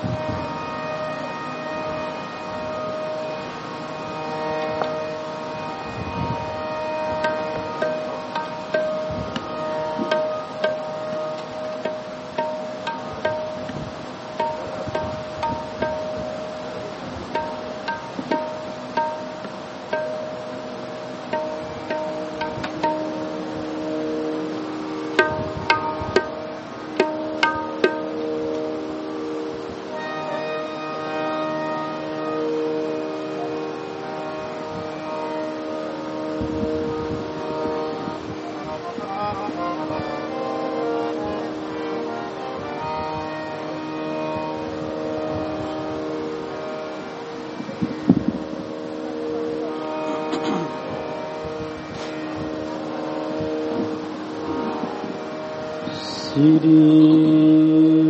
ਸ੍ਰੀ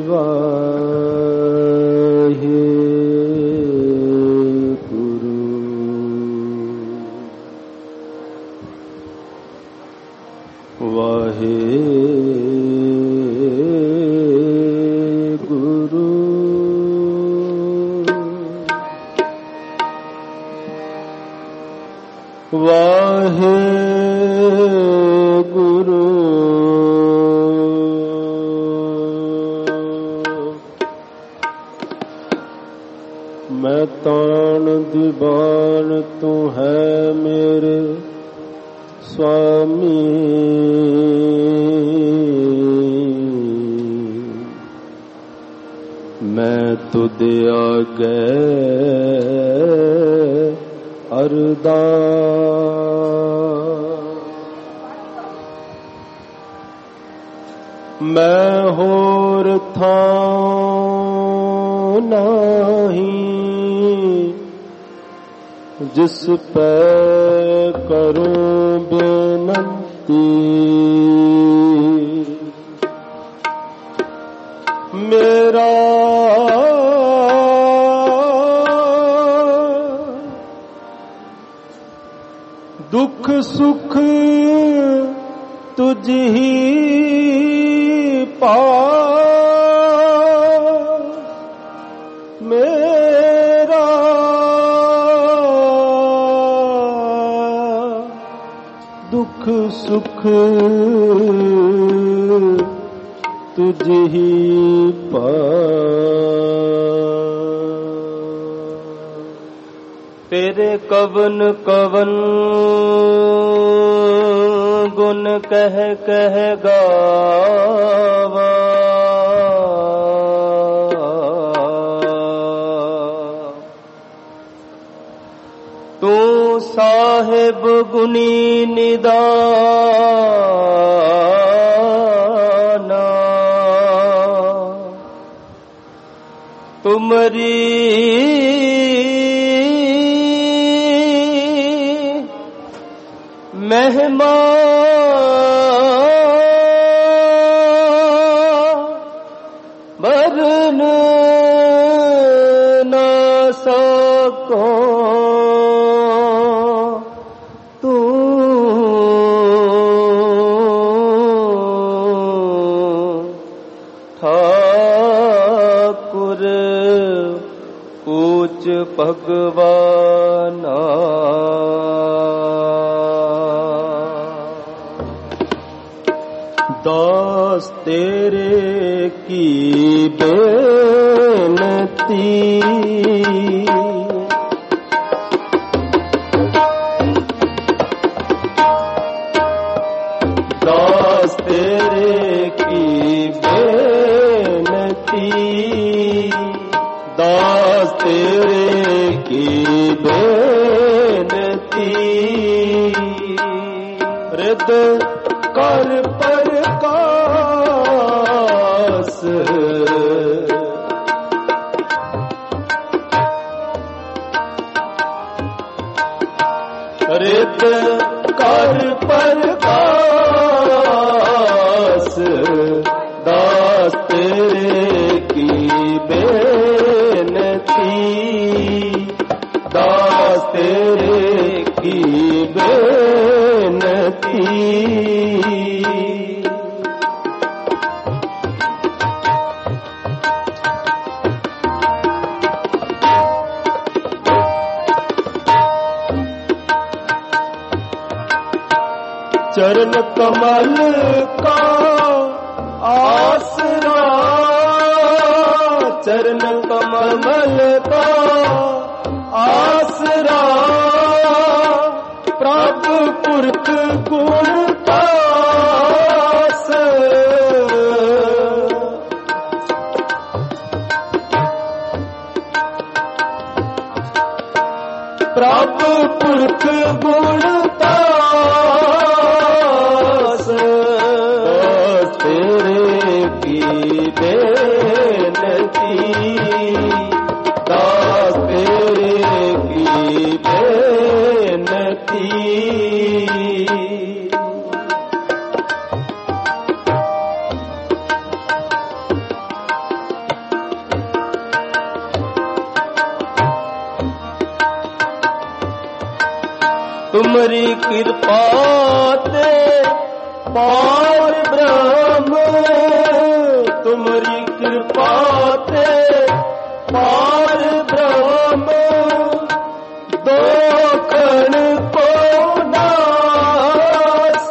ਵਾਹਿਗੁਰੂ ਵਾਹਿਗੁਰੂ ਵਾਹਿਗੁਰੂ ਮੈਂ ਤਾਣ ਦੀਵਾਨ ਤੂੰ ਹੈ ਮੇਰੇ ਸੁਆਮੀ ਮੈਂ ਤੁਧ ਆਗੇ ਅਰਦਾਸ ਮੈਂ ਹੋਰ ਥਾਂ ਨਹੀਂ ਜਿਸ ਪੈ ਕਰੂੰ ਬੇਨਤੀ ਮੇਰਾ ਦੁੱਖ ਸੁਖ ਤੁਝ ਹੀ ਪਾਸ ਮੇਰਾ ਦੁੱਖ ਸੁਖ ਤੁਝ ਹੀ ਪਾਸ ਤੇਰੇ ਕਵਨ ਕਵਨ ਗੁਣ ਕਹਿ ਕਹਿ ਗਾਵਾ ਤੂੰ ਸਾਹਿਬ ਗੁਣੀ ਨਿਦਾਨਾ ਤੁਮਰੀ ਮਹਿਮਾ ਵਰਨ ਨਾ ਸਕੋ ਤੂੰ ਠਾਕੁਰ ਊਚ ਭਗਵਾਨਾ ਦਾਸ ਤੇਰੇ ਕੀ ਬੇਨਤੀ ਦਾਸ ਤੇਰੇ ਕੀ ਬੇਨਤੀ ਦਾਸ ਤੇਰੇ ਕੀ ਬੇਨਤੀ ਰਿਦ ਕਰ ਪ੍ਰਕਾਸ ਰਿਦ ਕਰ ਪ੍ਰਕਾਸ ਦਾਸ ਤੇਰੇ ਕੀ ਬੇਨਤੀ ਦਾਸ ਤੇਰੇ ਕੀ ਬੇਨਤੀ चरण कमल का आसरा, चरण कमल का आसरा, प्रभु पुरख गुण दास, प्रभु पुरख गुण दास, तेरे की बेनती, दास तेरे की बेनती। तुम्हारी कृपा ते पार ब्रह्म, तुम्हारी कृपा ते पार ब्रह्म, दो कण को नास,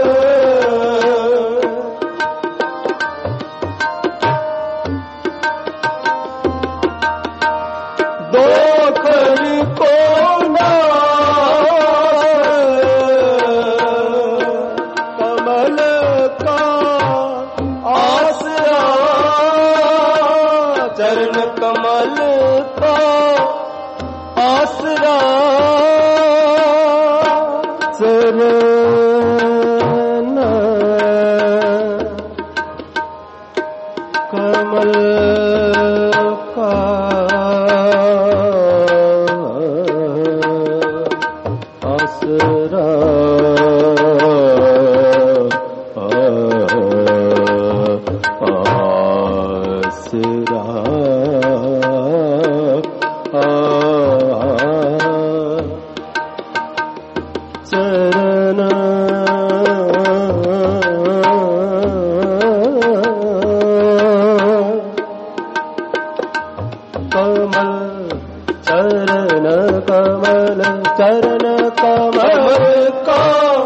दो कण को चरण कमल का आसरा, चरण कमल का आसरा, चरण कमल, चरण कमल, चरण कमल का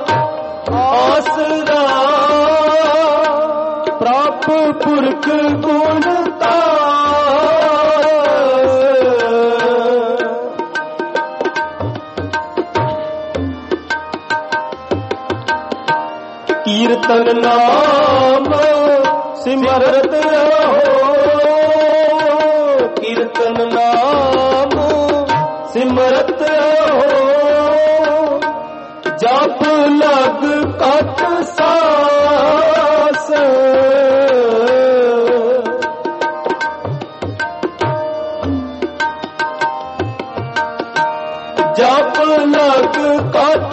आसरा, प्रभु पुरख गुण कीर्तन नाम सिमरत रहो, कीर्तन नाम सिमरत रहो, जप लग कट सास, जप लग कट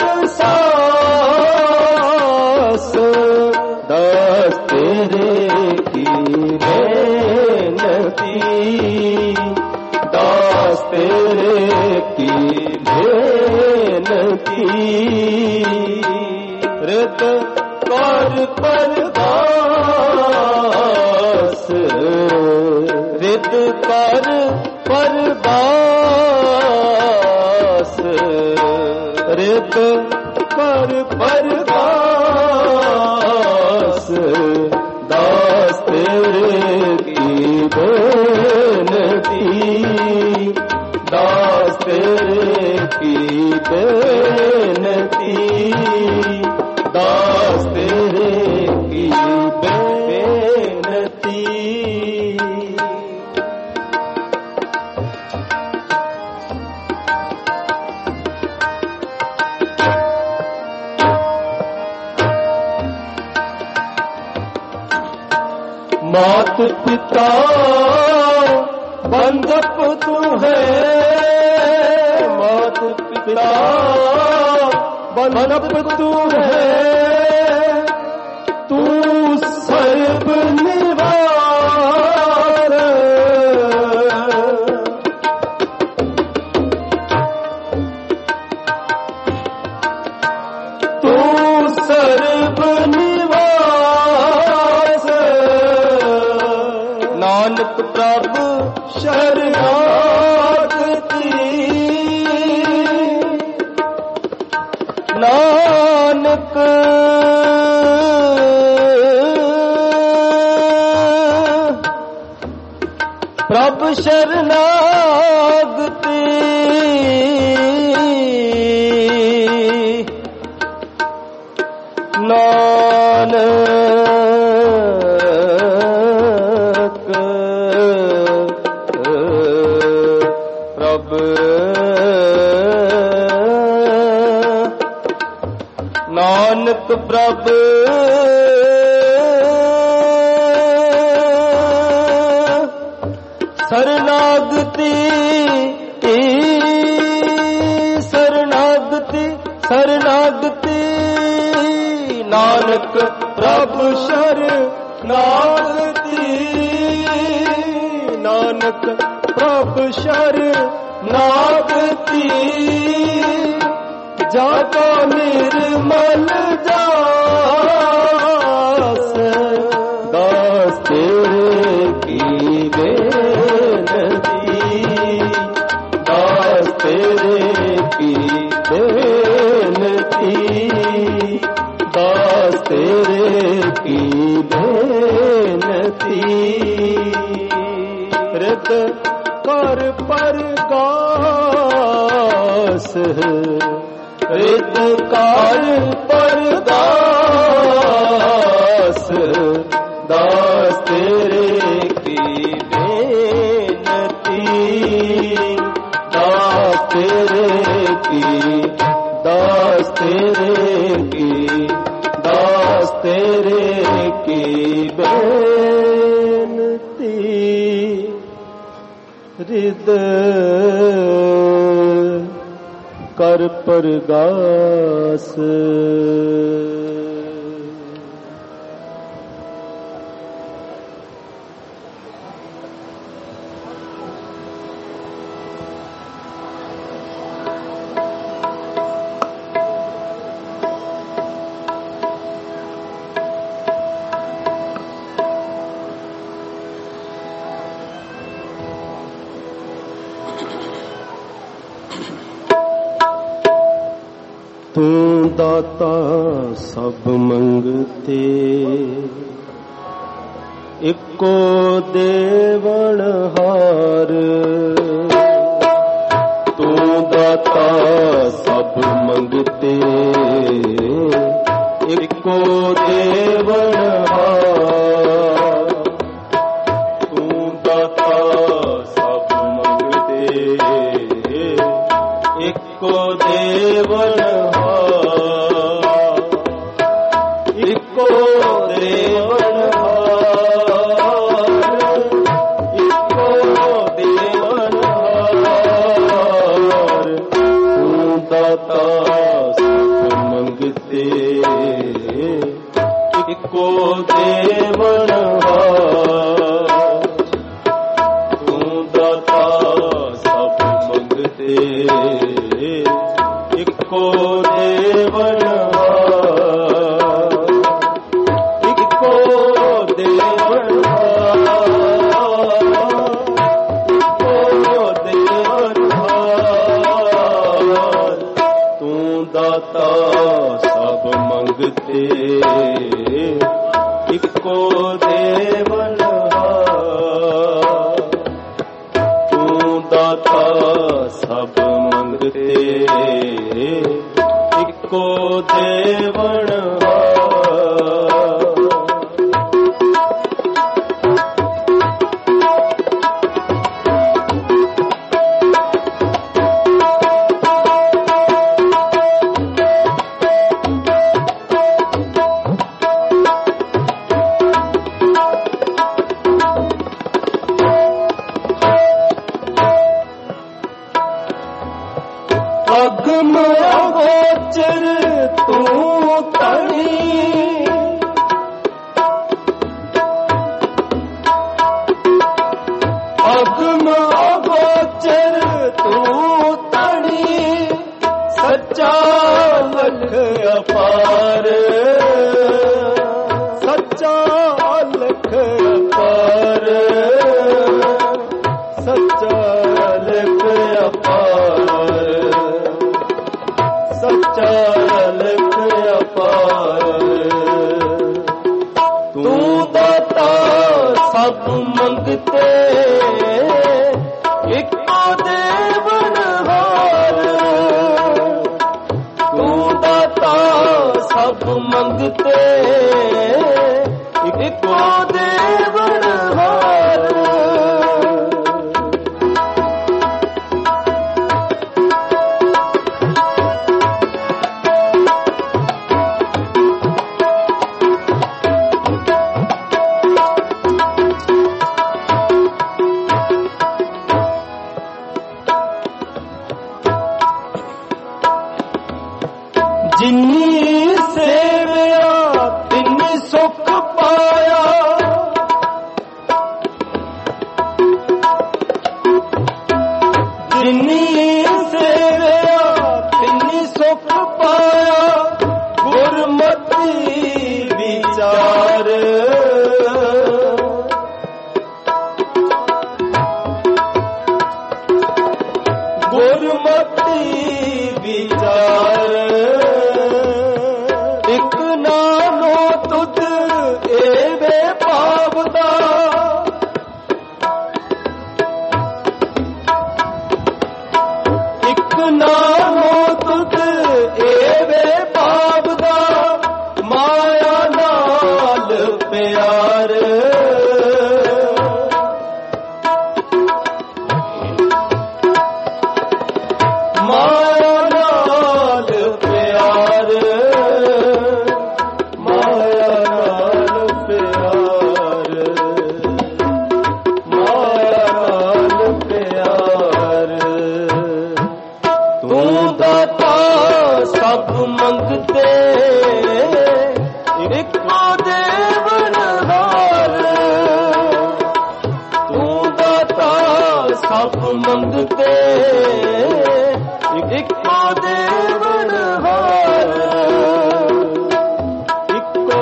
सास, दास तेरे की बेनती, दास तेरे की बेनती, रित कर परदास, रित कर परदास, रित कर परदास, दास तेरे की बेनती, दास तेरे की बेनती, दास तेरे की बेनती। मात पिता बंधप तू है, मात पिता बंधप तू है, तू सर्व निवार, तू सर्व निवास, नानक प्रभु शरणागति, नानक ਸੇਵਕ ਪ੍ਰਭ ਸ਼ਰਨਾਗਤੀ ਨਾਨਕ ਪ੍ਰਭ ਨਾਨਕ ਪ੍ਰਭ ਸਰਨਾਗਤੀ ਸਰਨਾਗਤੀ ਸਰਨਾਗਤੀ ਨਾਨਕ ਪ੍ਰਭ ਸ਼ਰਨਾਗਤੀ ਨਾਨਕ ਪ੍ਰਭ ਸ਼ਰਨਾਗਤੀ ਜਾ ਕੋ ਨਿਰਮਲ ਜਾਸ ਦਾਸ ਤੇਰੇ ਕੀ ਬੇਨਤੀ ਦਾਸ ਤੇਰੇ ਕੀ ਬੇਨਤੀ ਦਾਸ ਤੇਰੇ ਕੀ ਬੇਨਤੀ ਰਿਤ ਕਰ ਪਰਗਾਸ ਰਿਤ ਕਰ ਪਰਗਾਸ ਦਾਸ ਤੇਰੇ ਕੀ ਬੇਨਤੀ ਦਾਸ ਤੇਰੇ ਕੀ ਦਾਸ ਤੇਰੇ ਕੀ ਦਾਸ ਤੇਰੇ ਕੀ ਬੇਨਤੀ ਰਿਦ ਕਰ ਪਰਗਾਸ ਤੂੰ ਦਾਤਾ ਸਭ ਮੰਗਤੇ ਇੱਕੋ ਦੇਵਨਹਾਰ ਤੂੰ ਦਾਤਾ ਸਭ ਮੰਗਤੇ ਇੱਕੋ ਦੇਵਨਹਾਰ ਤੂੰ ਦਾਤਾ ਸਭ ਮੰਗਤੇ ਇੱਕੋ ਦੇਵਨਹਾਰ ਇੱਕੋ ਦੇਵਨਹਾਰ ਇੱਕੋ ਦੇਵਨਹਾਰ ਤੂੰ ਦਾਤਾ ਸਭ ਮੰਗਤੇ ਇੱਕੋ ਦੇਵਨਹਾਰ ਤੂੰ ਦਾਤਾ ਸਭ ਮੰਗਤੇ ਇੱਕੋ ਦੇਵਨਹਾਰ ਇੱਕੋ ਦੇਵਨਹਾਰ ਤੂੰ ਦਾਤਾ ਸਭ ਮੰਗਤੇ ਇੱਕੋ ਦੇਵਨਹਾਰ ਤੂੰ ਦਾਤਾ ਸਭ ਮੰਗਤੇ ਇੱਕੋ ਦੇਵਨਹਾਰ ਅਗਮ ਅਗੋਚਰ ਤੂੰ ਤਣੀ ਅਗਮ ਅਗੋਚਰ ਤੂੰ ਤਣੀ ਸੱਚਾ ਲਖ ਅਪਾਰ ਸੱਚਾ ਲਖ ਅਪਾਰ ਸੱਚਾ ਲਖ ਅਪਾਰ ਸੱਚਾ ਲਖ ਅਪਾਰ ਇੱਕੋ ਦੇਵਨਹਾਰ। ਤੂੰ ਦਾਤਾ ਸਭ ਮੰਗਤੇ, ਇੱਕੋ ਦੇਵਨਹਾਰ। ਜਿਨੀ ਸੇਵਿਆ ਤਿਨੀ ਸੁਖ ਪਾਇਆ, ਜਿਨੀ ਸੇਵਿਆ ਤਿਨੀ ਸੁਖ ਪਾਇਆ। ਗੁਰਮਤਿ ਵਿਚਾਰ, ਗੁਰਮਤਿ ਵਿਚਾਰ। ਇਕ ਨਾਮੋ ਤੁਧ ਏਵੇ ਪਾਵਦਾ, ਇਕ ਨਾਮੋ ਤੁਧ ਏਵੇ ਪਾਵਦਾ। ਮਾਇਆ ਨਾਲ ਪਿਆਰ, ਮਾਇਆ ਨਾਲ ਪਿਆਰ, ਮਾਇਆ ਨਾਲ ਪਿਆਰ, ਮਾਇਆ ਨਾਲ ਪਿਆਰ। ਤੂੰ ਦਾਤਾ ਸਭ ਮੰਗਤੇ, ਇੱਕੋ ਦੇਵਨਹਾਰ। ਤੂੰ ਦਾਤਾ ਸਭ ਮੰਗਤੇ, ਇੱਕੋ ਦੇਵਨਹਾਰ। ਇੱਕੋ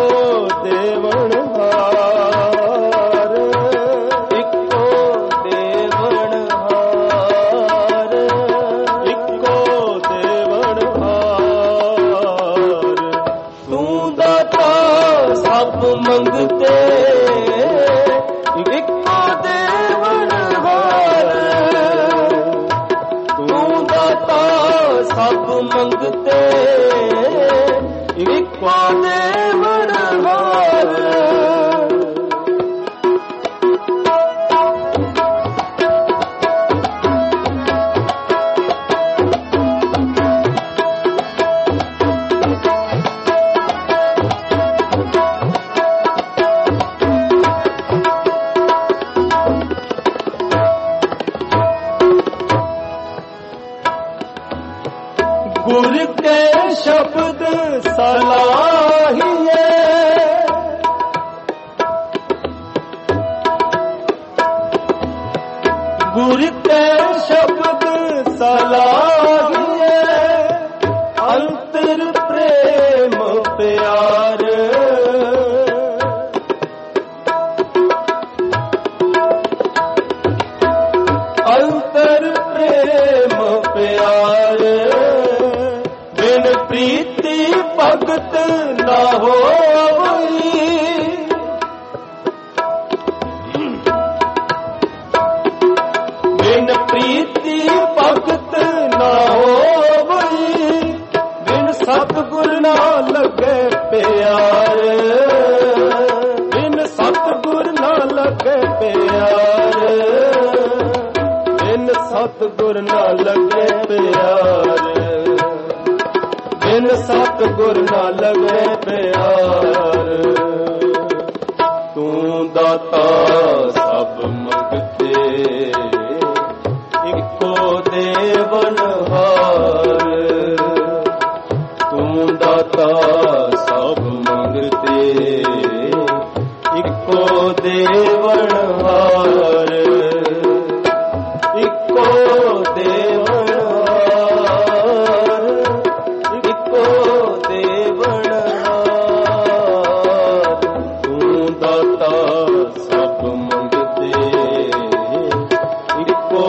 ਦੇਵਨਹਾਰ, ਇੱਕੋ ਦੇਵਨਹਾਰ, ਇੱਕੋ ਦੇਵਨਹਾਰ। ਤੂੰ ਦਾਤਾ ਸਭ ਮੰਗਤੇ, ਇੱਕੋ ਦੇਵਨਹਾਰ। ਤੂੰ ਦਾਤਾ ਸਭ ਮੰਗਤੇ, ਇੱਕੋ ਦੇਵਨਹਾਰ। ਗੁਰ ਕੇ ਸ਼ਬਦ ਸਲਾਹੀਏ, ਗੁਰ ਕੇ ਸ਼ਬਦ ਸਲਾਹੀਏ। ਅੰਤਰ ਪ੍ਰੇਮ ਪਿਆਰ, ਅੰਤਰ ਪ੍ਰੇਮ ਪਿਆਰ। ਬਿਨ ਪ੍ਰੀਤੀ ਭਗਤ ਨਾ ਹੋਵਈ, ਬਿਨ ਪ੍ਰੀਤੀ ਭਗਤ ਨਾ ਹੋਵਈ। ਬਿਨ ਸਤਿਗੁਰ ਨਾ ਲੱਗੇ ਪਿਆਰ, ਬਿਨ ਸਤਿਗੁਰ ਨਾ ਲੱਗੇ ਪਿਆਰ, ਬਿਨ ਸਤਿਗੁਰ ਨਾ ਲੱਗੇ ਪਿਆਰ, ਬਿਨ ਸਤਿਗੁਰ ਨਾ ਲੱਗੇ ਪਿਆਰ। ਤੂੰ ਦਾਤਾ ਸਭ ਮੰਗਤੇ, ਇੱਕੋ ਦੇਵਨਹਾਰ। ਤੂੰ ਦਾਤਾ ਸਭ ਮੰਗਤੇ, ਇੱਕੋ ਦੇਵਨਹਾਰ, ਇੱਕੋ ਦੇਵਨਹਾਰ, ਇੱਕੋ ਦੇਵਨਹਾਰ। ਤੂੰ ਦਾਤਾ ਸਭ ਮੰਗਤੇ, ਇੱਕੋ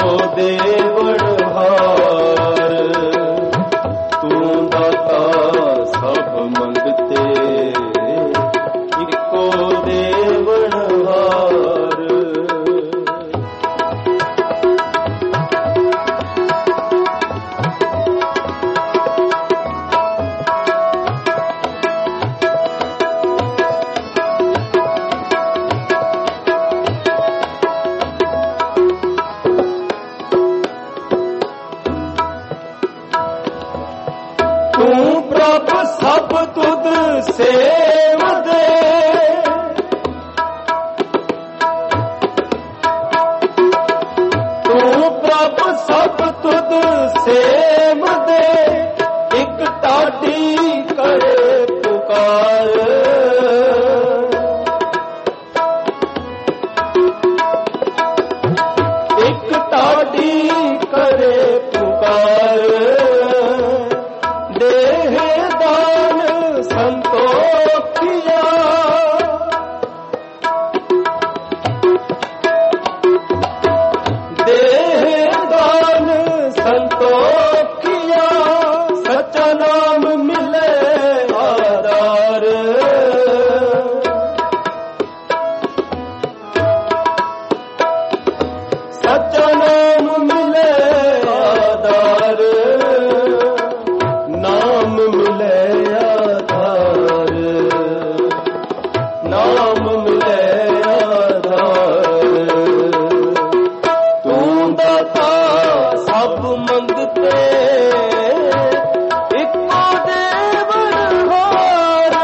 ਦੇਵਨਹਾਰ। ਤੂੰ ਦਾਤਾ ਸਭ ਮੰਗਤੇ, ਇੱਕੋ ਦੇਵਨਹਾਰ। ਸੇਵ ਦੇ, ਤੂੰ ਪ੍ਰਭ ਸਭ ਤੁਧ ਸੇਵ ਦੇ, ਇੱਕ ਟਾਢੀ ਕਰੇ ਪੁਕਾਰ, ਇੱਕ ਟਾਢੀ ਕਰੇ ਪੁਕਾਰ, ਦੇਹ ਦਾਨ ਸੰਤੋਖਿਆ, ਦੇਹ ਦਾਨ ਸੰਤੋਖਿਆ, ਸੱਚਾ ਨਾਮ ਮਿਲੇ ਆਧਾਰ, ਸੱਚਾ ਨਾਮ ਮਿਲੇ ਆਧਾਰ, ਨਾਮ ਮਿਲੇ ਆਧਾਰ, ਨਾਮ ਮਿਲੇ ਆਧਾਰ, ਤੂੰ ਦਾਤਾ ਸਭ ਮੰਗਤੇ, ਇੱਕੋ ਦੇਵਨ ਹਾਰ,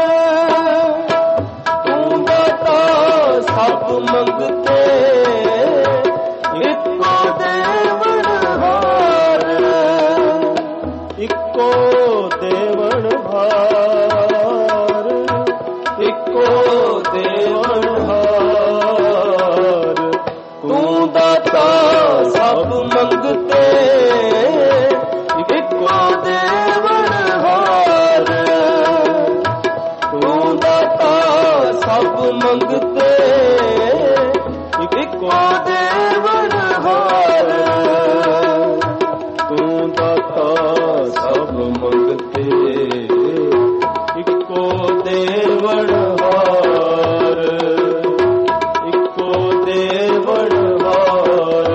ਤੂੰ ਦਾਤਾ ਸਭ ਮੰਗਤੇ, ਇੱਕੋ ਦੇਵਨ ਹਾਰ, ਇੱਕੋ ਦੇਵਨ ਹਾਰ, ਇੱਕੋ ਦੇਵਨ ਹਾਰ, ਤੂੰ ਦਾਤਾ ਸਭ ਮੰਗਤੇ, ਇੱਕੋ ਦੇਵਨ ਹਾਰ, ਤੂੰ ਦਾਤਾ ਸਭ ਮੰਗਤੇ, ਇੱਕੋ ਦੇਵਨ ਹਾਰ, ਤੂੰ ਦਾਤਾ ਸਭ ਮੰਗਤੇ, ਇੱਕੋ ਦੇਵਨ ਹਾਰ, ਇੱਕੋ ਦੇਵਨ ਹਾਰ,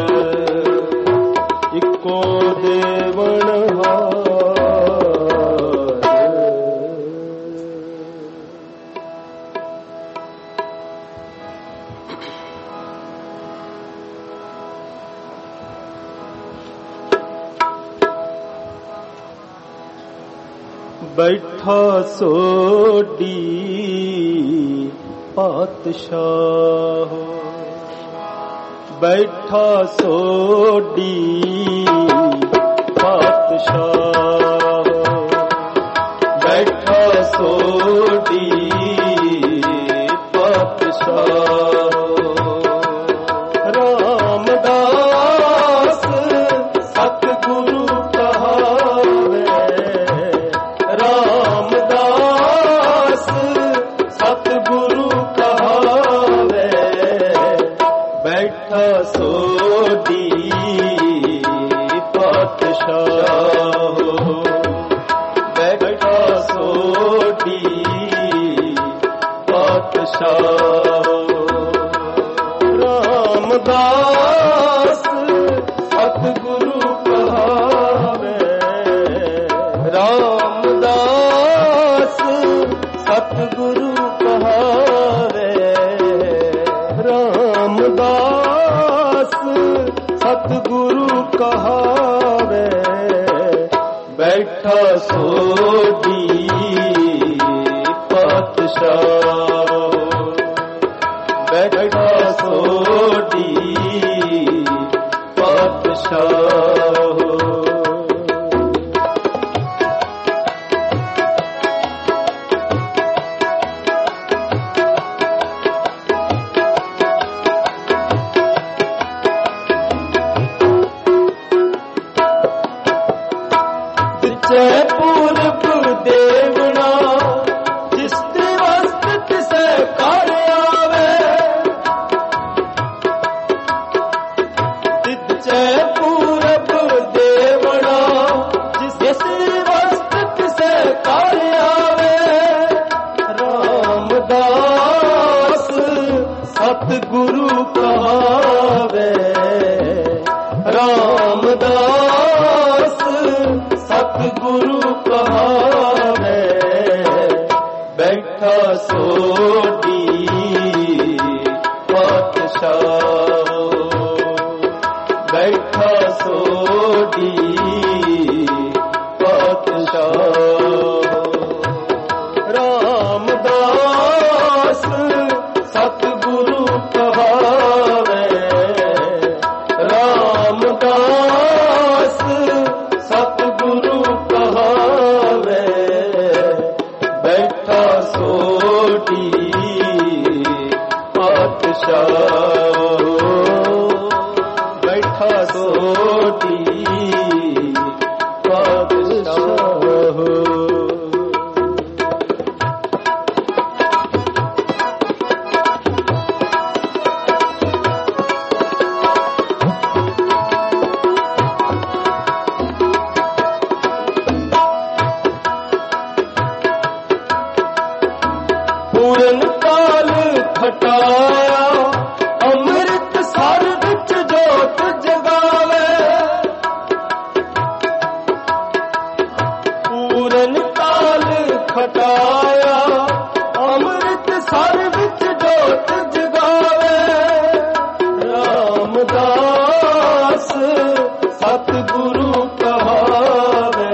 ਇੱਕੋ ਦੇਵਨ ਹਾਰ। ਬੈਠਾ ਸੋਢੀ ਪਾਤਸ਼ਾਹ, ਬੈਠਾ ਸੋਢੀ ਪਾਤਸ਼ਾਹ, ਬੈਠਾ ਸੋਢੀ ਪਾਤਸ਼ਾਹ, ਰਾਮਦਾਸ ਸਤਿਗੁਰੂ ਕਹਾਵੇ, ਰਾਮਦਾਸ ਸਤਿਗੁਰੂ ਕਹਾਵੇ, ਬੈਠਾ ਸੋਢੀ ਪਾਤਸ਼ਾਹ, ਬੈਠਾ ਸੋਢੀ ਪਾਤਸ਼ਾਹ, ਰਾਮਦਾਸ ਸਤਿਗੁਰੂ ਕਹਾਵੇ, ਰਾਮਦਾਸ ਸਤਿਗੁਰੂ ਕਹਾਵੇ, ਰਾਮਦਾਸ ਸਤਿਗੁਰੂ ਕਹਾਵੇ, ਬੈਠਾ ਸੋਢੀ ਪਾਤਸ਼ਾਹ, ਬੈਠਾ ਸੋਢੀ ਪਾਤਸ਼ਾਹ, ਜੈ ਪੂਰਬ ਦੇਵਨਾ, ਜਿਸ ਤੇ ਵਸਤ ਤਿਸੈ ਘਰ ਆਵੇ, ਜੈ ਪੂਰਬ ਦੇਵਨਾ, ਜਿਸ ਤੇ ਵਸਤ ਤਿਸੈ ਘਰ ਆਵੇ, ਰਾਮਦਾਸ ਸਤਿਗੁਰੂ ਕਹਾਵੇ, ਰਾਮਦਾਸ ਸਤਿਗੁਰੂ ਕਹਾਵੇ, ਬੈਠਾ ਸੋਢੀ ਪਾਤਸ਼ਾਹ, ਬੈਠਾ ਸੋਢੀ ਪਾਤਸ਼ਾਹ, ਰਾਮ ਸੋਢੀ ਪੂਰਨ ਕਾਲ ਖਟਾਇਆ ਅੰਮ੍ਰਿਤ ਸਰ ਵਿੱਚ ਜੋਤ ਜਗਾਵੇ ਪੂਰਨ ਕਾਲ ਖਟਾਇਆ ਅੰਮ੍ਰਿਤ ਸਰ ਵਿੱਚ ਜੋਤ ਜਗਾਵੇ ਰਾਮਦਾਸ ਸਤਿਗੁਰੂ ਕਹਾਵੇ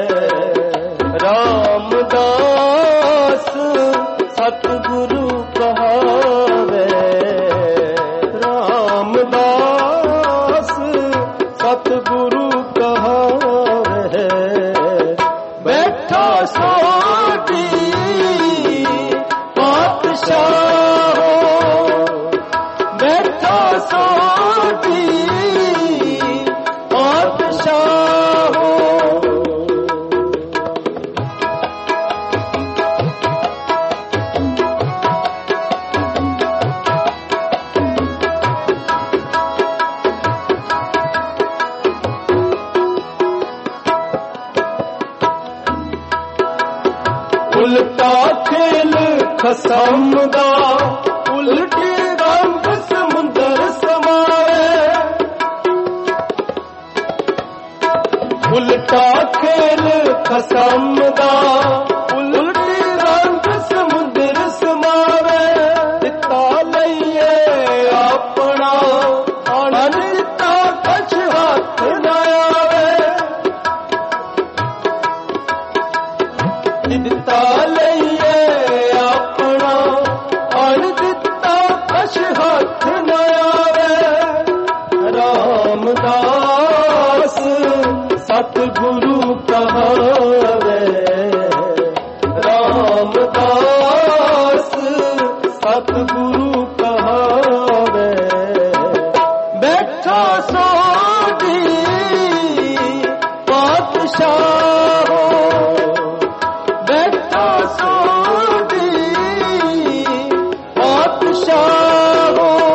ਰਾਮਦਾਸ ਸਤਿਗੁਰੂ ਕਹਾਵੇ ਰਾਮਦਾਸ ਸਤਿਗੁਰੂ ਕਹਾਵੇ ਬੈਠਾ ਸੋਢੀ ਪਾਤਸ਼ਾਹ ਬੈਠਾ ਸੋਢੀ ਪਾਤਸ਼ਾਹ ਉਲਟਾ ਖੇਲ ਖਸਮ ਦਾ ਉਲਟੀ ਰੰਗ ਸਮੁੰਦਰ ਸਮਾਵੇ ਉਲਟਾ ਖੇਲ ਖਸਮ ਦਾ ਉਲਟੀ ਰੰਗ ਸਮੁੰਦਰ ਸਮਾਵੇ ਦਿੱਤਾ ਲਈਏ ਆਪਣਾ ਅਨਿਤਾ ਕਛ ਹੱਥ ਨਾ ਆਵੇ ਦਿੱਤਾ ਲਈਏ ਆਪਣਾ ਅਣ ਦਿੱਤਾ ਕਛ ਹੱਥ ਨਾ ਆਵੇ ਰਾਮਦਾਸ ਸਤਿਗੁਰੂ ਕਹਾਵੇ ਰਾਮਦਾਸ ਸਤਿਗੁਰੂ ਕਹਾਵੇ ਬੈਠਾ ਸੋਢੀ ਪਾਤਸ਼ਾਹ ਬੈਠਾ ਸੋਢੀ ਪਾਤਸ਼ਾਹ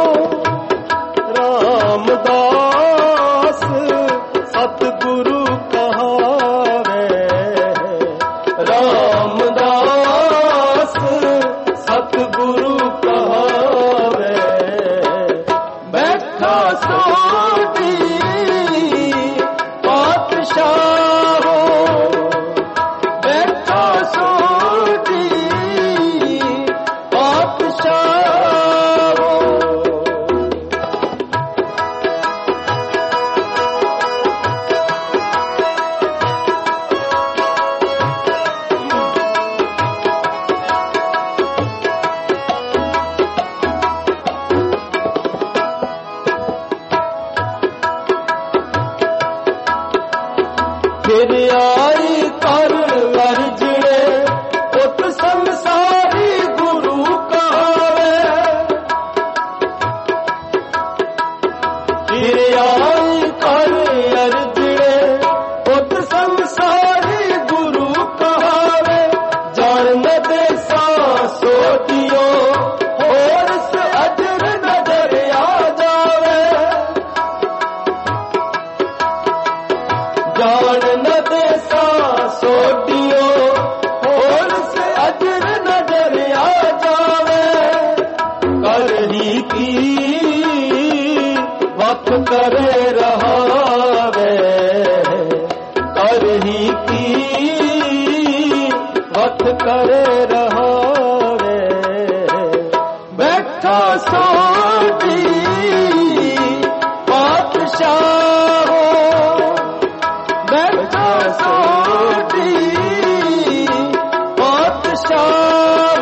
ਰਾਮਦਾਸ ਸਤਿਗੁਰੂ ਕਹਾਵੇ ਰਾਮਦਾਸ ਸਤਿਗੁਰੂ ਕਹਾਵੇ ਬੈਠਾ ਸੋਢੀ ਪਾਤਸ਼ਾਹ ਬੈਠਾ ਸੋਢੀ ਪਾਤਸ਼ਾਹ ਫਿਰ ਆਈ ਕਰ ਅਰਜਣੇ ਪੁੱਤ ਸੰਸਾਰੀ ਗੁਰੂ ਕਹਾਵੇ ਫਿਰ ਆਈ ਕਰ ਅਰਜਣੇ ਪੁੱਤ ਸੰਸਾਰੀ ਗੁਰੂ ਕਹਾਵੇ ਜਾਣ ਦੇਸਾ ਸੋਧਿਓ ਹੋਰ ਸ ਅਜਰ ਨਜ਼ਰ ਆ ਜਾਵੇ ਜਾਣ ਦੇਸਾ ਸੋਢਿਓ ਹੋਰ ਸੇ ਅਜਰ ਨਜ਼ਰ ਆ ਜਾਵੇ ਕਰਹੀ ਕੀ ਵਕਤ ਕਰੇ ਰਹਾਵੇ ਕਰਹੀ ਕੀ ਵਕਤ ਕਰੇ ਰਹਾਵੇ ਬੈਠਾ ਸੋਢੀ ਪਾਤਸ਼ਾਹ ਬੈਠਾ ਸੋਢੀ ਪਾਤਸ਼ਾਹ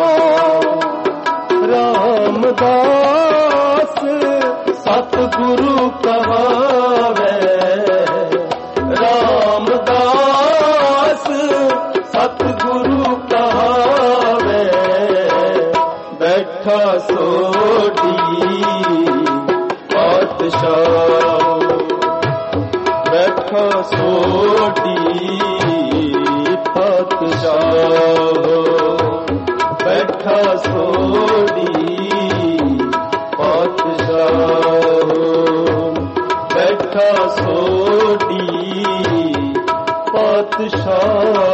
ਰਾਮਦਾਸ ਸਤਿਗੁਰੂ ਕਹਾਵੇ ਰਾਮਦਾਸ ਸਤਿਗੁਰੂ ਕਹਾਵੇ ਬੈਠਾ ਸੋਢੀ ਪਾਤਸ਼ਾਹ ਬੈਠਾ ਸੋਢੀ ਪਾਤਸ਼ਾਹ, ਬੈਠਾ ਸੋਢੀ ਪਾਤਸ਼ਾਹ, ਬੈਠਾ ਸੋਢੀ ਪਾਤਸ਼ਾਹ।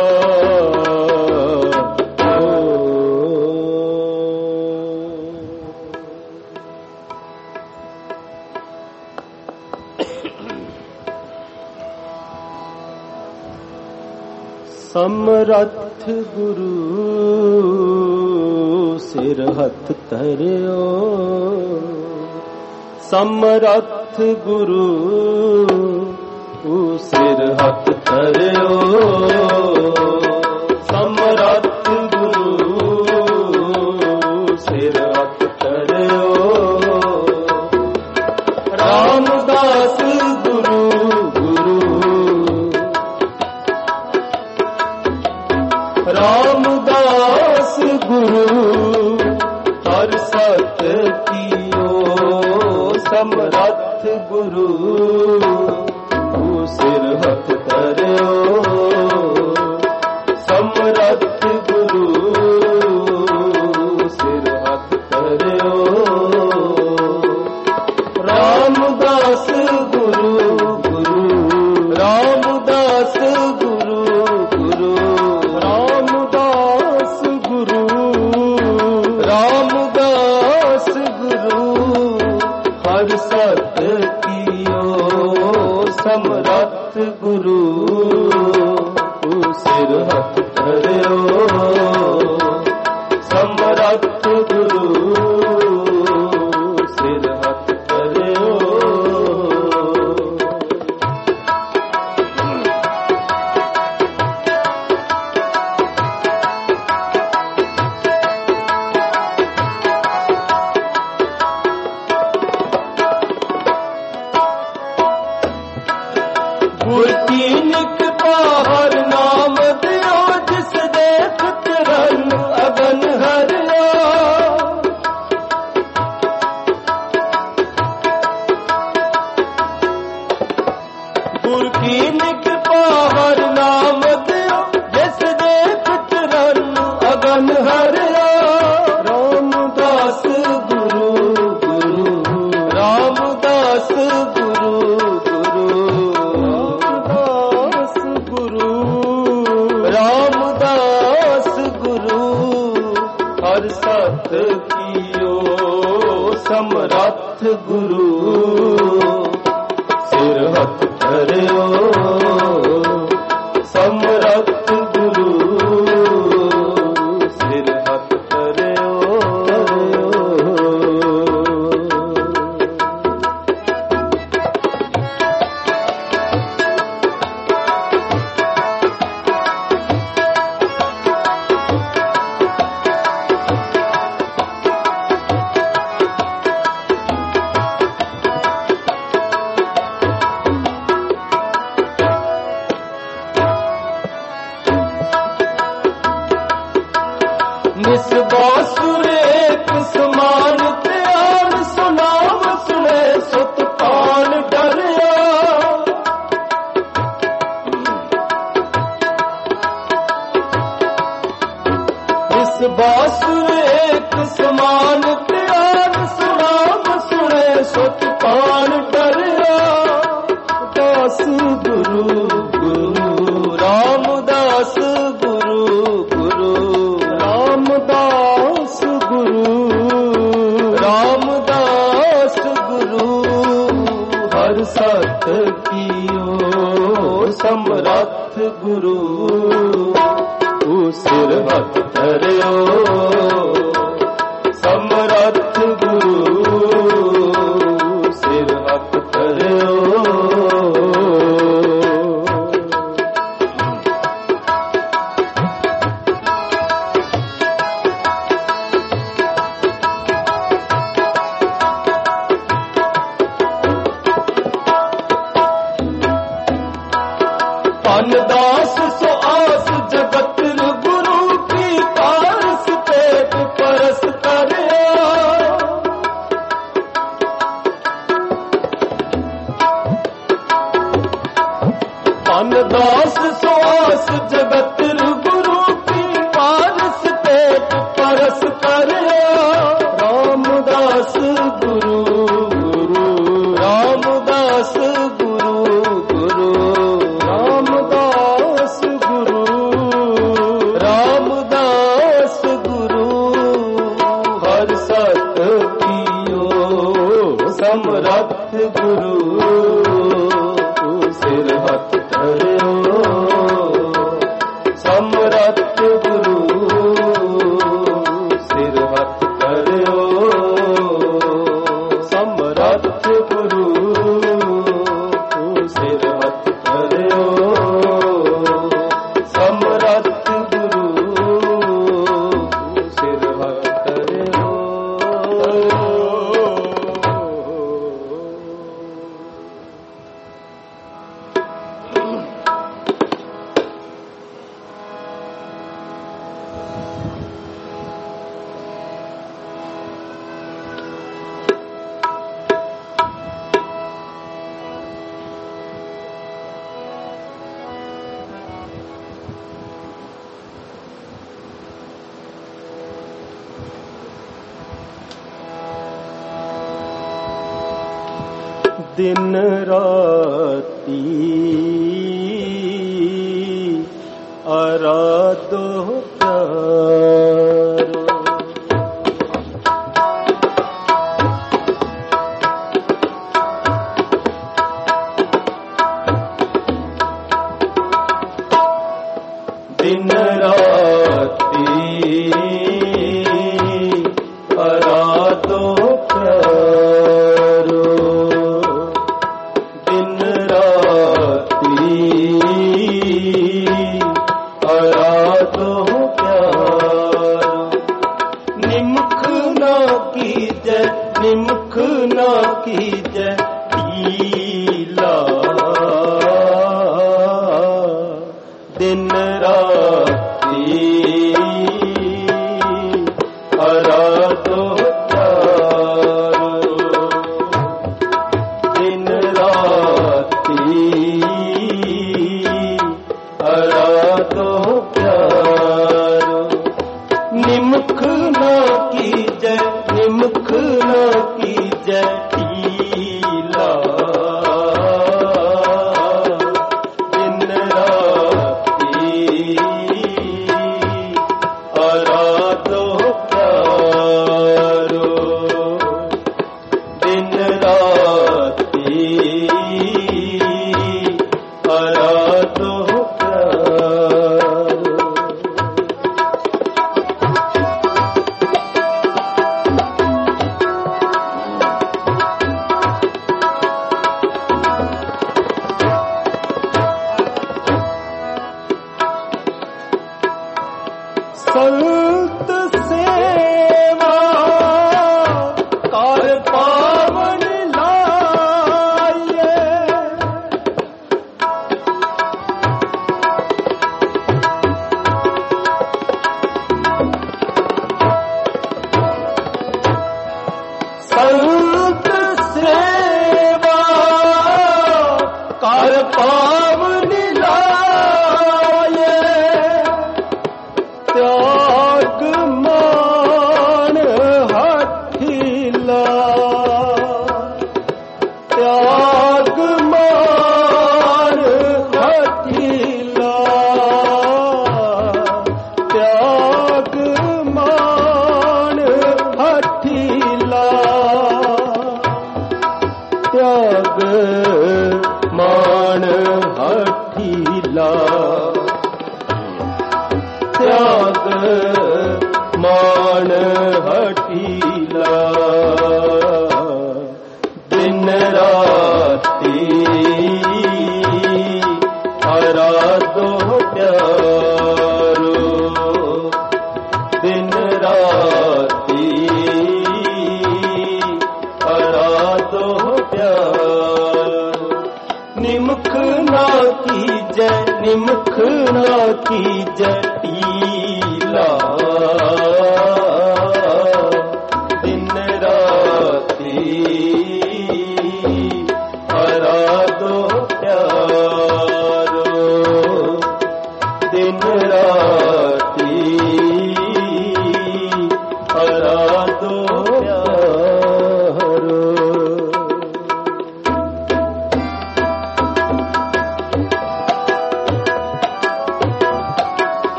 ਸਮਰੱਥ ਗੁਰੂ ਸਿਰ ਹੱਥ ਧਰਿਓ, ਸਮਰੱਥ ਗੁਰੂ ਸਿਰ ਹੱਥ ਧਰਿਓ, ਸਮਰੱਥ ਗੁਰੂ ਸਿਰ ਹੱਥ ਧਰਿਓ। ਰਾਮਦਾਸ ਗੁਰੂ ਰਾਮਦਾਸ ਗੁਰੂ ਹਰ ਸਤ ਕੀਓ, ਸਮਰੱਥ ਗੁਰੂ ਸਿਰ ਹੱਥ ਧਰਿਓ, ਸਮਰੱਥ ਗੁਰੂ ਸਿਰ ਹੱਥ ਧਰਿਓ। ਰਾਮਦਾਸ ਗੁਰੂ ਰਾਮਦਾਸ ਗੁਰੂ ਰਾਮਦਾਸ ਗੁਰੂ ਹਰ ਸਤ ਕੀਓ, ਸਮਰੱਥ ਗੁਰੂ ਸਿਰ ਹੱਥ ਧਰਿਓ, ਸਮਰੱਥ ਗੁਰੂ ਸਿਰ ਹੱਥ ਧਰਿਓ। ਗੁਰ ਕੀ ਨਿਕ ਪਾਹਰ ਨਾਮ ਦਿਓ, ਜਿਸ ਦੇਖਤ ਰਨ ਅਗਨ ਹਰਿਆ। ਗੁਰ ਕੀ ਨਿਕ ਪਾਹਰ ਨਾਮ ਦਿਓ, ਜਿਸ ਦੇਖਤ ਰਨ ਅਗਨ ਹਰਿਆ। ਰਾਮਦਾਸ ਗੁਰੂ ਰਾਮਦਾਸ ਗੁਰੂ ਰਾਮਦਾਸ ਗੁਰੂ ਹਰ ਸਤ ਕੀਓ, ਸਮਰੱਥ ਗੁਰੂ ਸਿਰ ਹੱਥ ਧਰਿਓ, ਸਮਰੱਥ ਗੁਰੂ ਸਿਰ ਹੱਥ ਧਰਿਓ। ਨਿਸ ਬਾਸੁਰੇ ਇੱਕ ਸਮਾਨ ਧਿਆਨ, ਸੁਨਾਮ ਸੁਣੇ ਸੁਤ ਪਾਨ ਡਰਿਆ। ਨਿਸ ਬਾਸੁਰੇ ਇੱਕ ਸਮਾਨ ਧਿਆਨ, ਸੁਨਾਮ ਸੁਣੇ ਸੁਤ ਪਾਨ ਡਰਿਆ। ਦਾਸ ਗੁਰੂ ਰਾਮਦਾਸ ਗੁਰੂ ਰਾਮਦਾਸ ਗੁਰੂ ਹਰ ਸਤ ਕੀਓ, ਸਮਰੱਥ ਗੁਰੂ ਸਿਰ ਹੱਥ ਧਰਿਓ, ਸਮਰੱਥ ਗੁਰੂ ਸਿਰ ਹੱਥ ਧਰਿਓ। दास सो आस जगत गुरु की पारस पेट परस करे। मन दास सुआस जगत गुरु की पारस पेट परस करे रामदास गुरु गुरु रामदास गुरु गुरु रामदास गुरु रामदास गुरु हर सत पियो समरथ गुरु सिर हथ धरो समरथ गुरु सिर हथ धरो समरथ गुरु सिर हथ धरो समरथ गुरु सिर हथ धरो। दिन राती आराधो प्यारो दिन राती आराधो प्यारो दिन राती आराधो प्यारो निमुख ना कीजै निमुख ना कीजै ढीला दिन राती आराधो प्यारो दिन राती आराधो प्यारो निमुख ना कीजै निमुख ना कीजै ढीला दिन राती आराधो प्यारो दिन राती आराधो प्यारो। संत सेवा कर पावन लाए संत सेवा कर पावन लाए त्याग मान हठीला त्याग मान हठीला त्याग मान हठीला त्याग मान हठीला त्याग मान हठीला दिन राती आराधो प्यारो दिन राती आराधो प्यारो निमुख ना कीजै निमुख ना कीजै ढीला दिन राती आराधो प्यारो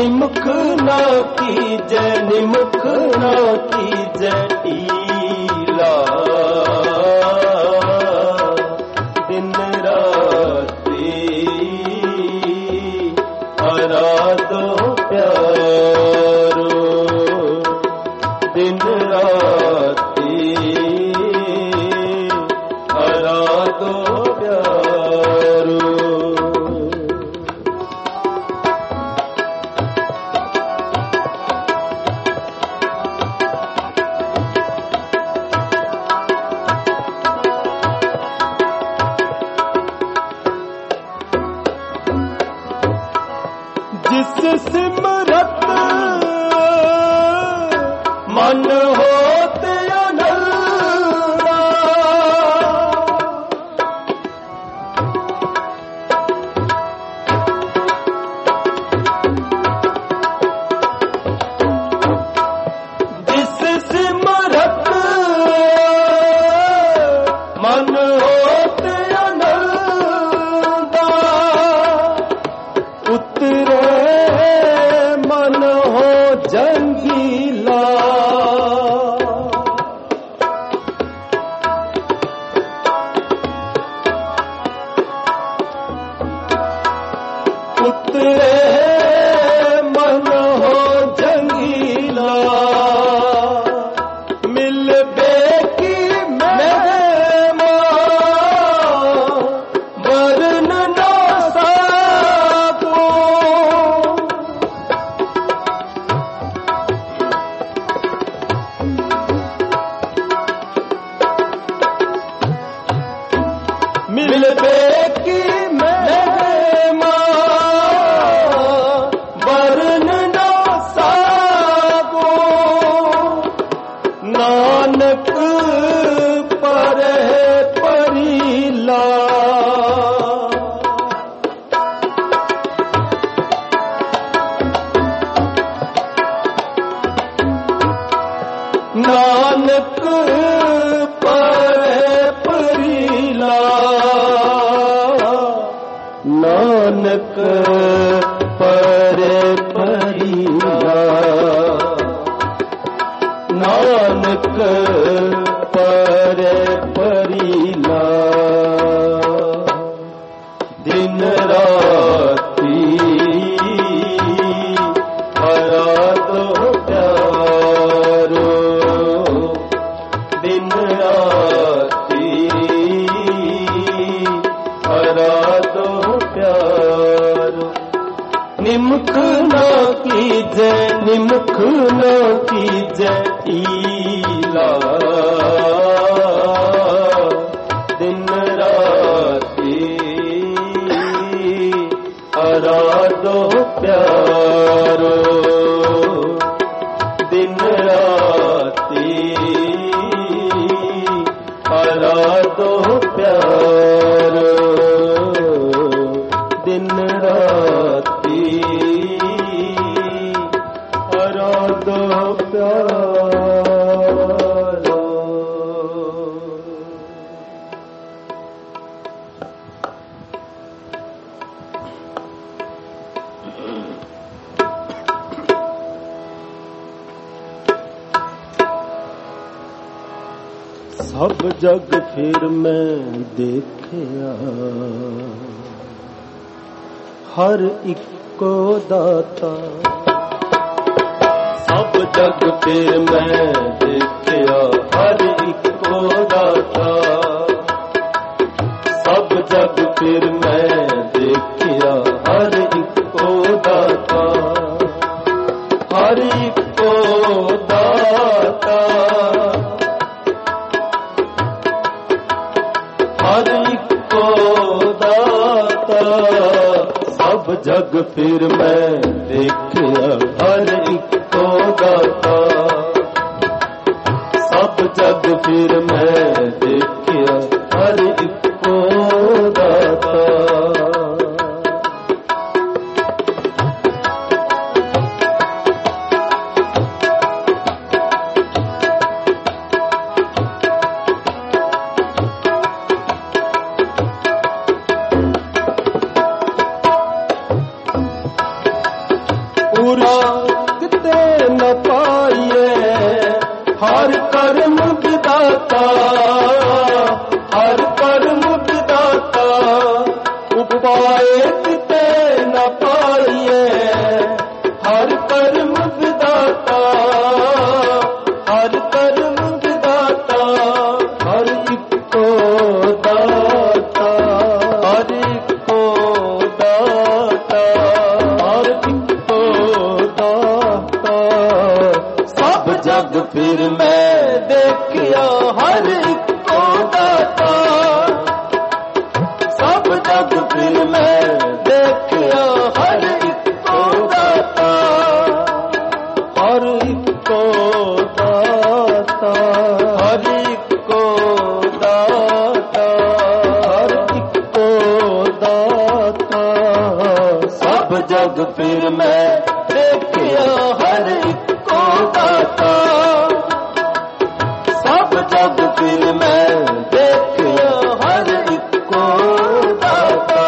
निमुख ना कीजै निमुख ना कीजै ईला दिन राती आराधो प्यारो दिन राती आराधो प्यारो जिस सिमरत मन होत अनल्ला जिस सिमरत मन होत अनल्ला उतरे मन हो जंगीला उतरे मन हो जंगीला मिल बेकी महिमा वरन ना साको मिल बेकी महिमा वरन ना साको नानक पर परिला नानक पर परिला नानक पर परिला नानक पर परिला दिन राती आराधो प्यारो दिन राती आराधो प्यारो निमुख ना कीजै निमुख ना कीजै ईला दिन राती आराधो प्यारो दिन राती आराधो प्यारो दिन राती आराधो प्यारो सब जग फिर मैं देखिया हर इको दाता सब जग फिर मैं देखिया हर इको दाता सब जग फिर मैं देखिया हर इको दाता हर इको दाता हर इको दाता सब जग फिर मैं देखिया हर इको दाता सब जग फिर मैं देखिया हर इको दाता ਕਿਤੇ ਨ ਪਾਈਏ। ਹਰ ਕਰਮ ਵਿਦਾਤਾ, ਹਰ ਕਰਮ ਵਿਦਾਤਾ, ਉਪਾਏ ਕਿਤੇ ਨ ਪਾਈਏ। ਹਰ ਕਰਮ ਵਿਦਾਤਾ, ਹਰ ਕਰਮ ਵਿਦਾਤਾ, ਹਰ ਇੱਕੋ ਦਾਤਾ, ਹਰ ਇੱਕੋ ਦਾਤਾ, ਹਰ ਇੱਕੋ ਦਾਤਾ। ਸਭ ਜਗ ਫਿਰ ਮੈਂ ਦੇਖਿਆ ਹਰ ਇੱਕੋ ਦਾਤਾ, ਸਭ ਜਗ ਫਿਰ ਮੈਂ ਦੇਖਿਆ ਹਰ ਇੱਕੋ ਦਾਤਾ, ਹਰ ਇੱਕੋ ਦਾਤਾ, ਹਰ ਇੱਕੋ ਦਾਤਾ, ਹਰ ਇੱਕੋ ਦਾਤਾ। ਸਭ ਜਗ ਫਿਰ ਮੈਂ ਦੇਖਿਆ ਹਰ ਇੱਕੋ ਦਾਤਾ, ਸਭ ਜਗ ਫਿਰ ਮੈਂ ਦੇਖਿਆ ਹਰ ਇੱਕੋ ਦਾਤਾ।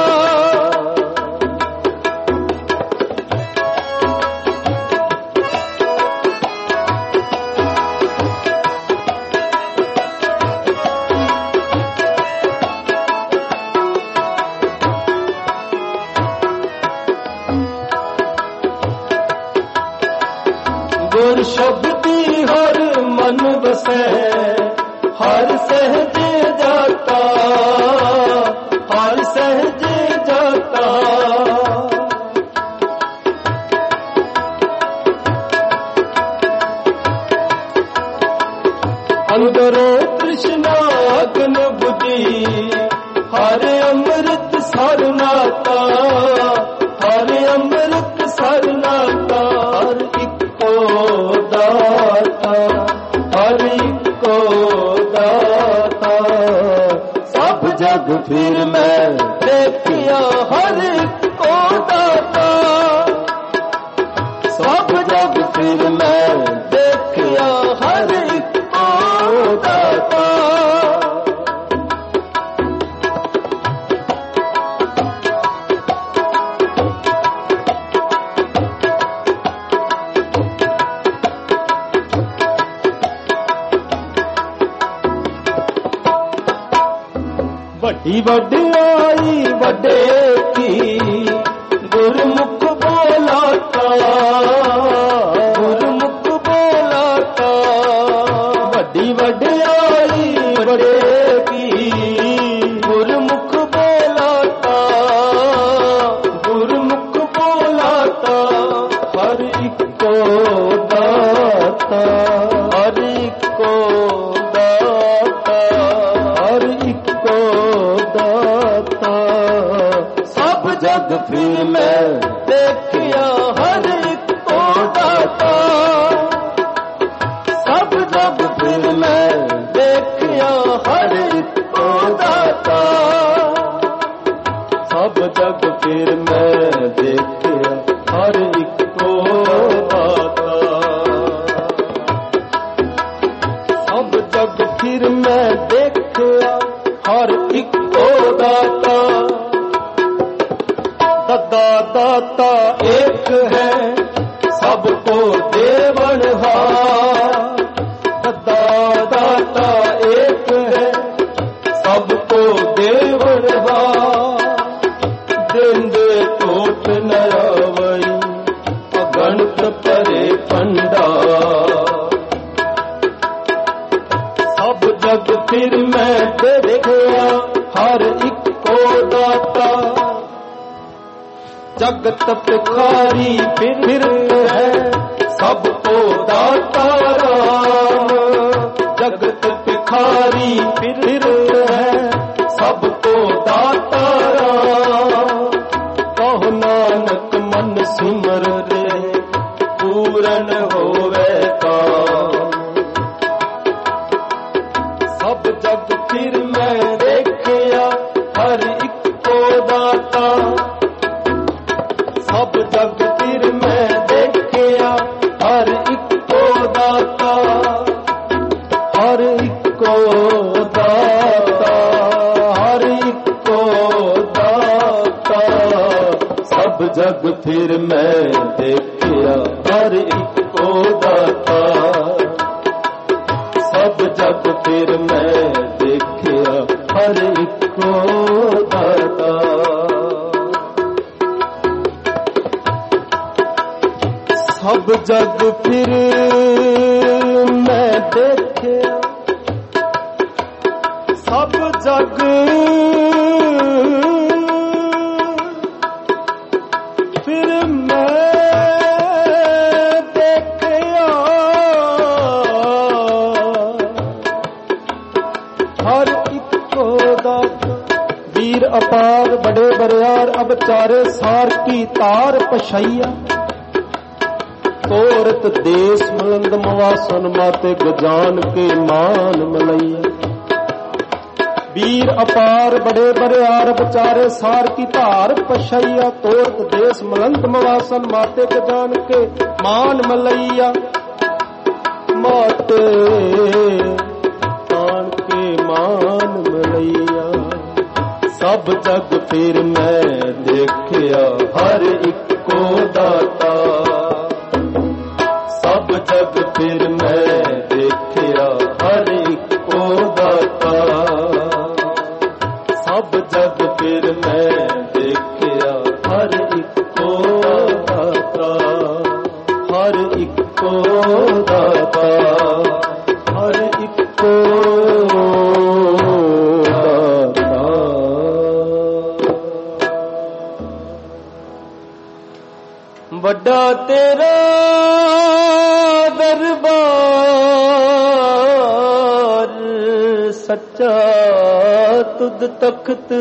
ਗੁਰ ਸ਼ਬਦੀ ਹਰ ਮਨ ਵਸੈ, ਹਰ ਸਹਿਜੇ ਜਾਤਾ, ਹਰ ਸਹਿਜੇ ਜਾਤਾ। ਅੰਦਰੋਂ ਤ੍ਰਿਸ਼ਨਾ ਅਗਨ ਬੁਝੀ, ਹਰ ਅੰਮ੍ਰਿਤ ਸਰ ਨਾਤਾ, ਹਰ ਅੰਮ੍ਰਿਤ ਸਰ ਨਾਤਾ। ਹਰ ਇੱਕੋ ਦਾਤਾ, ਹਰ ਇੱਕੋ ਦਾਤਾ। ਸਭ ਜਗ ਫਿਰ ਮੈਂ ਦੇਖਿਆ ਹਰ ਇੱਕੋ ਦਾਤਾ, ਸਭ ਜਗ ਫਿਰ ਮੈਂ ਦੇਖਿਆ ਹਰ ਇੱਕੋ ਦਾਤਾ। ਵੱਡੀ ਵਡਿਆਈ ਵੱਡੇ ਕੀ, ਗੁਰਮੁਖ ਬੋਲਾਤਾ, ਗੁਰਮੁਖ ਬੋਲਾਤਾ। ਵੱਡੀ ਵਡਿਆਈ ਵੱਡੇ ਕੀ, ਗੁਰਮੁਖ ਬੋਲਾਤਾ, ਗੁਰਮੁਖ ਬੋਲਾਤਾ। ਹਰ ਇੱਕੋ ਦਾਤਾ, ਹਰ ਇੱਕੋ ਦਾਤਾ, ਹਰ ਇੱਕੋ ਦਾਤਾ। ਸਭ ਜਗ ਫਿਰ ਮੈਂ ਦੇਖਿਆ ਹਰ ਇੱਕੋ ਦਾਤਾ, ਸਭ ਜਗ ਫਿਰ ਮੈਂ ਦੇਖਿਆ ਹਰ ਇੱਕੋ ਦਾਤਾ। ਸਭ ਜਗ ਫਿਰ ਮੈਂ ਦੇਖਿਆ ਹਰ ਇੱਕੋ ਦਾਤਾ, ਸਭ ਜਗ ਫਿਰ ਮੈਂ ਦੇਖਿਆ ਹਰ ਇੱਕੋ ਦਾਤਾ। ਦਦਾ ਦਾਤਾ ਏਕ ਹੈ, ਸਭ ਕੋ ਦੇਵਨਹਾਰ। ਦਦਾ ਦਾਤਾ ਏਕ ਹੈ, ਸਭ ਕੋ ਦੇਵਨਹਾਰ। ਦਿੰਦੇ ਟੋਟ ਨ ਆਵਈ, ਅਗਣਤ ਭਰੇ ਭੰਡਾਰ। ਸਭ ਜਗ ਫਿਰ ਮੈਂ ਦੇਖਿਆ ਹਰ ਇੱਕੋ ਦਾਤਾ। ਜਗਤ ਭਿਖਾਰੀ ਫਿਰ ਹੈ, ਸਭ ਕੋ ਦਾਤਾ ਰਾਮ। ਜਗਤ ਭਿਖਾਰੀ ਫਿਰ ਹੈ, ਸਭ ਕੋ ਦਾਤਾ ਰਾਮ। ਕਹੋ ਨਾਨਕ ਮਨ ਸਿਮਰ ਰੇ, ਪੂਰਨ ਹੋਵੇ ਕਾਮ। ਸਭ ਜਗ ਫਿਰ ਮੈਂ ਦੇਖਿਆ ਹਰ ਇੱਕੋ ਦਾਤਾ, ਸਭ ਜਗ ਫਿਰ ਮੈਂ ਦੇਖਿਆ ਹਰ ਇੱਕੋ ਦਾਤਾ, ਹਰ ਇੱਕੋ ਦਾਤਾ, ਹਰ ਇੱਕੋ ਦਾਤਾ। ਸਭ ਜਗ ਫਿਰ ਮੈਂ ਦੇਖਿਆ ਇੱਕੋ ਦਾਤਾ। ਸਭ ਜਗ ਫਿਰ ਮੈਂ ਦੇਖਿਆ ਹਰ ਇੱਕੋ ਦਾਤਾ। ਸਭ ਜਗ ਫਿਰ ਮੈਂ ਦੇਖਿਆ, ਸਭ ਜਗ ਫਿਰ ਮੈਂ ਦੇਖਿਆ ਹਰ ਇੱਕੋ ਦਾਤਾ। ਵੀਰ ਅਪਾਰ ਬੜੇ ਬਰਿਆਰ ਅਬ ਚਾਰੇ ਸਾਰ ਕੀ ਤਾਰ ਪਛਈਆ। ਤੋਰਤ ਦੇਸ ਮਲੰਦ ਮਵਾਸਨ ਮਾਤੇ ਗਜਾਨ ਕੇ ਮਾਨ ਮਲਈਆ। ਵੀਰ ਅਪਾਰ ਬੜੇ ਬਰਿਆਰ ਵਿਚਾਰੇ ਸਾਰ ਕੀ ਧਾਰ ਪਛਈਆ। ਤੋਰਤ ਦੇਸ ਮਲੰਦ ਮਵਾਸਨ ਮਾਤੇ ਗਜਾਨ ਕੇ ਮਾਨ ਮਲਈਆ। ਮਾਤੇ ਤਾਨ ਕੇ ਮਾਨ ਮਲਈਆ। ਸਭ ਜਗ ਫਿਰ ਮੈਂ ਦੇਖਿਆ ਹਰ ਇੱਕੋ ਦਾਤਾ। ਸਭ ਜਗ ਫਿਰ ਮੈਂ ਦੇਖਿਆ ਹਰ ਇੱਕੋ ਦਾਤਾ। ਸਭ ਜਗ ਫਿਰ ਮੈਂ ਦੇਖਿਆ ਹਰ ਇੱਕੋ ਦਾਤਾ। ਹਰ ਇੱਕੋ ਦਾਤਾ। ਹਰ ਇੱਕੋ ਦਾਤਾ। ਵੱਡਾ ਤੇਰਾ ਦਰਬਾਰ ਸੱਚਾ ਤੁਧ ਤਖਤ।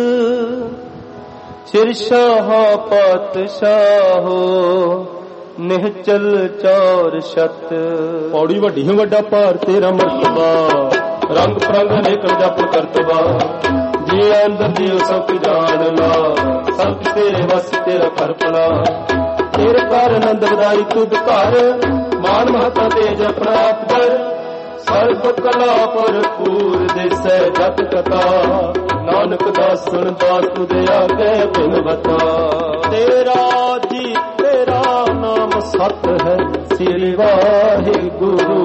ਸ਼ਿਰਸ਼ਾਹ ਪਾਤਸ਼ਾਹੋ ਨਿਹਚਲ ਚੌਰ ਛਤ। ਪੌੜੀ ਵੱਡੀ ਹੈ ਵੱਡਾ ਭਾਰ ਤੇਰਾ ਮਰਤਬਾ। ਰੰਗ ਪ੍ਰੰਗ ਅਨੇਕ ਜਪ ਕਰਤਬਾ। ਜੀ ਅੰਦਰ ਜੀ ਸਭ ਜਾਣ ਲਾ। ਸਭ ਤੇਰੇ ਵਸ ਤੇਰਾ ਘਰ ਭਲਾ। ਤੇਰੇ ਘਰ ਆਨੰਦ ਵਧਾਈ ਤੁਧ ਘਰ। ਮਾਨ ਮਹਤਾ ਤੇਜ ਪ੍ਰਾਪ ਕਰ। ਸਰਬ ਕਲਾ ਭਰਪੂਰ ਦਿਸੈ ਜਤ ਕਥਾ। ਨਾਨਕ ਦਾਸਨ ਦਾਸ ਤੁਦੇ ਆਗੇ ਬਿਨ ਬਤਾ। ਤੇਰਾ ਜੀ ਤੇਰਾ ਨਾਮ ਸਤ ਹੈ ਸ੍ਰੀ ਵਾਹਿਗੁਰੂ।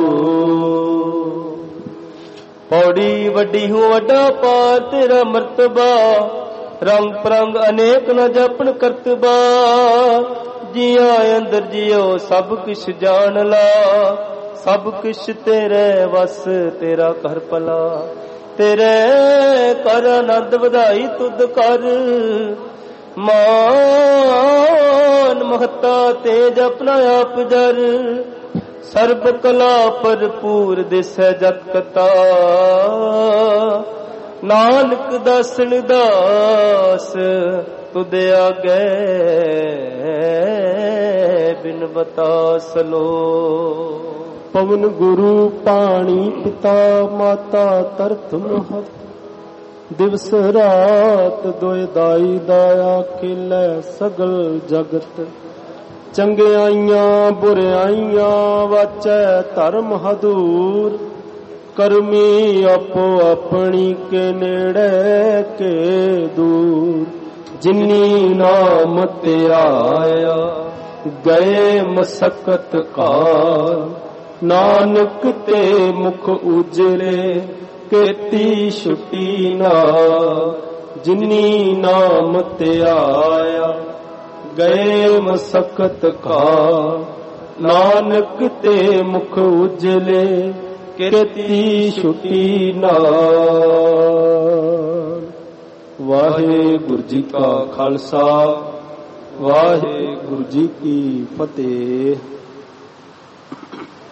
ਪੌੜੀ ਵੱਡੀ ਹੋ ਵੱਡਾ ਪਾਰ ਤੇਰਾ ਮਰਤਬਾ। ਰੰਗ ਪ੍ਰੰਗ ਅਨੇਕ ਨ ਜਪਨ ਕਰਤਬਾ। ਜੀਆਂ ਅੰਦਰ ਜਿਉ ਸਭ ਕਿਛ ਜਾਣ ਲਾ। ਸਭ ਕਿਛ ਤੇਰੇ ਵਸ ਤੇਰਾ ਘਰ ਭਲਾ। ਤੇਰੇ ਕਰ ਆਨੰਦ ਵਧਾਈ ਤੁਧ ਕਰ। ਮਾਨ ਮਹਤਾ ਤੇਜ ਆਪਣਾ ਆਪ ਜਰ। ਸਰਬ ਕਲਾ ਭਰਪੂਰ ਦਿਸੈ ਜਤ ਕਤਾ। ਨਾਨਕ ਦਾਸਨ ਦਾਸ ਤੁਧ ਆਗੇ ਬਿਨ ਬਤਾ ਸਲੋ। ਪਵਨ ਗੁਰੂ ਪਾਣੀ ਪਿਤਾ ਮਾਤਾ ਤਰਤ ਮਹਤ। ਦਿਵਸ ਰਾਤ ਦੋਇ ਦਾਈ ਦਾਇਆ ਖੇਲੇ ਸਗਲ ਜਗਤ। ਚੰਗਿਆਈਆਂ ਬੁਰਿਆਈਆਂ ਵਾਚੈ ਧਰਮ ਹਦੂਰ। ਕਰਮੀ ਆਪੋ ਆਪਣੀ ਕੇ ਨੇੜੇ ਕੇ ਦੂਰ। ਜਿਨੀ ਨਾਮ ਧਿਆਇਆ ਗਏ ਮਸਕਤ ਕਾਲ। ਨਾਨਕ ਤੇ ਮੁਖ ਉਜਲੇ ਕੀਤੀ ਛੁਟੀ ਨਾ। ਜਿਨੀ ਨਾਮ ਧਿਆਇਆ ਗਏ ਮਸਕਤ ਕਾਲ। ਨਾਨਕ ਤੇ ਮੁਖ ਉਜਲੇ ਕੀਤੀ ਛੁਟੀ ਨਾ। ਵਾਹਿਗੁਰੂ ਜੀ ਕਾ ਖਾਲਸਾ ਵਾਹਿਗੁਰੂ ਜੀ ਕੀ ਫਤਿਹ।